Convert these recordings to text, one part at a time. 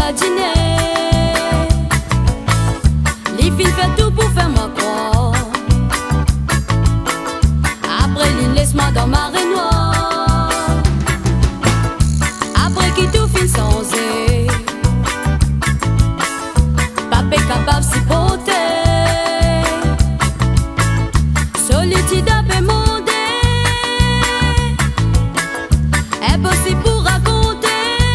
badiner. Les filles fait tout pour faire moi croire. Après l'île laisse-moi dans ma noire. Après qui tout fin sans eux, papa est capable si porter. Solitude a pémondé, impossible pour raconter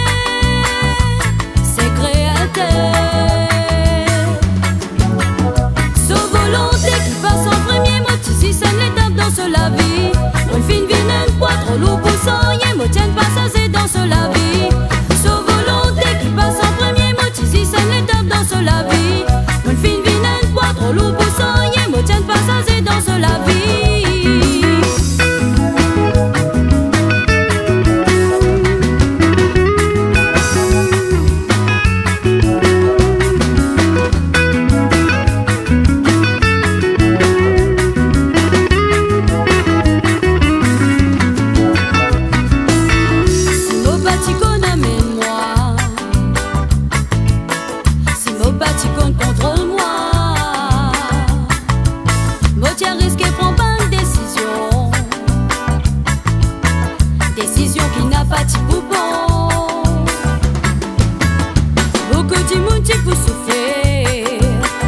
ses créateurs. Sans volonté qui passe en premier mot, si ça l'étape dans ce la vie. On fin vienne une poitre, loup pour sans rien, me tienne pas ça c'est dans ce la vie. Sans volonté qui passe en premier mot, si ça l'étape dans ce la vie. On fin vienne une poitre, loup pour sans rien, me tienne pas ça c'est dans ce la vie. Tu comptes contre moi, moi tiens risqué prends pas une décision, décision qui n'a pas de boubon. Beaucoup de monde qui peut souffrir,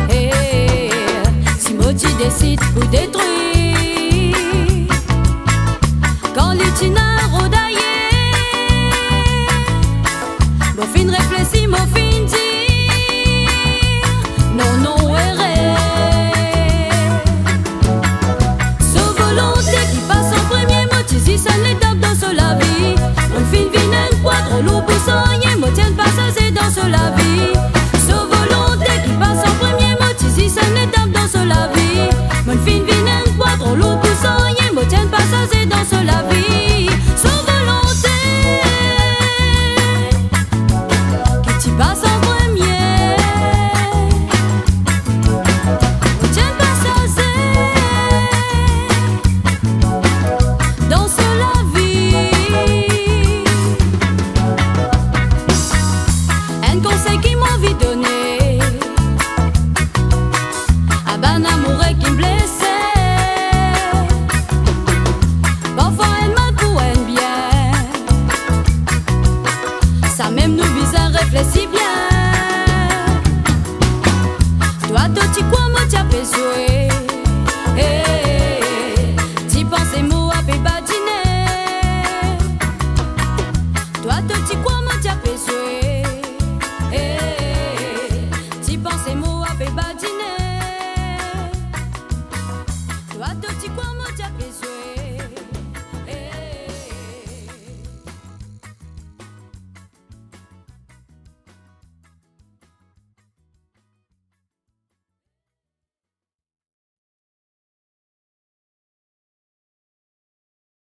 si moi tu décides pour détruire. Quand l'itinéraire rodaillé, mon fin réfléchit, mon fin dit. Non, erré. Sans volonté qui passe en premier mot, si ça l'étape dans ce la vie. On fin vienne une poitre, loup pour sans rien, me tienne pas ça c'est dans ce la vie. Sans volonté qui passe en premier mot, si ça l'étape dans ce la vie. On fin vienne une poitre, loup pour sans rien, me tienne pas ça c'est dans ce la vie. Sans volonté qui t'y passe en premier. Conseil qui m'envie donner à ben amoureux qui me blessait. Parfois elle m'a pour un bien, ça même nous bizarre réfléchit bien. Toi tu quoi moi t'as besoin, t'y penses moi à faire badiner. Toi tu quoi moi t'as besoin. Tu penses moi à faire badiner. Toi, tu quoi moi t'as